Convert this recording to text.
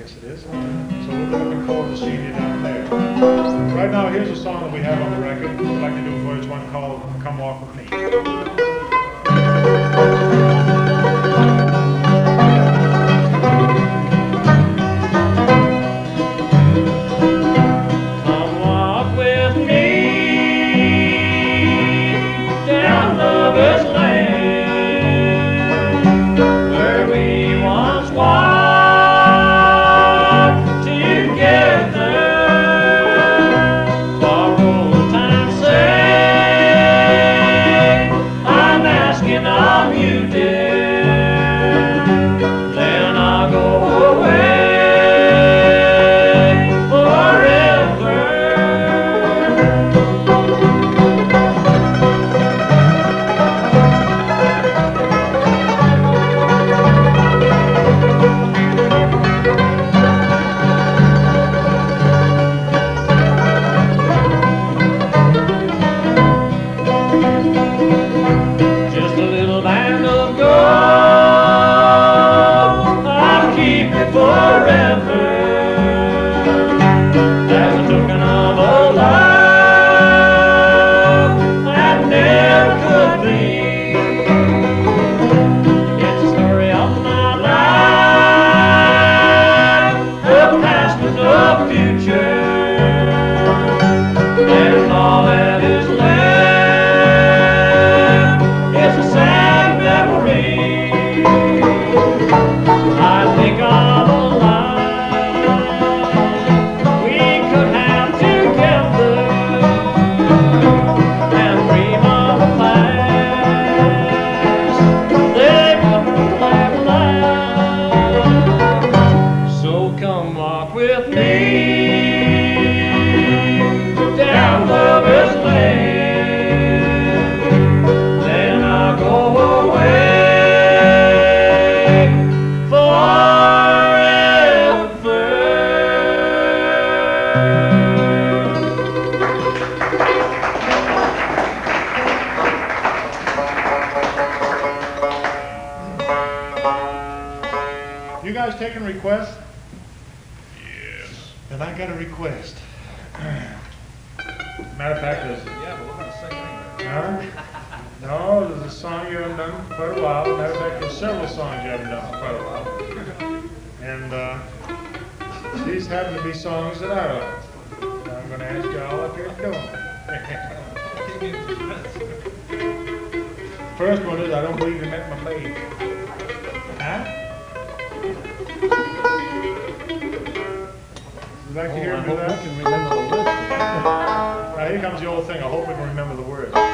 Yes, it is. So we're looking forward to seeing you down there. Right now, here's a song that we have on the record. We'd like to do for you. It's one called Come Walk With Me. You guys taking requests? Yes. And I got a request. Matter of fact, there's... Yeah, but we're going to sing anyway. Huh? No, there's a song you haven't done for quite a while. Matter of fact, there's several songs you haven't done for quite a while. And these happen to be songs that I like. I'm going to ask you all up here to do them. First one is I Don't Believe You Met My Baby. Huh? Would you like to hear me do that? I hope we can remember the words. Now here comes the old thing. I hope we can remember the words.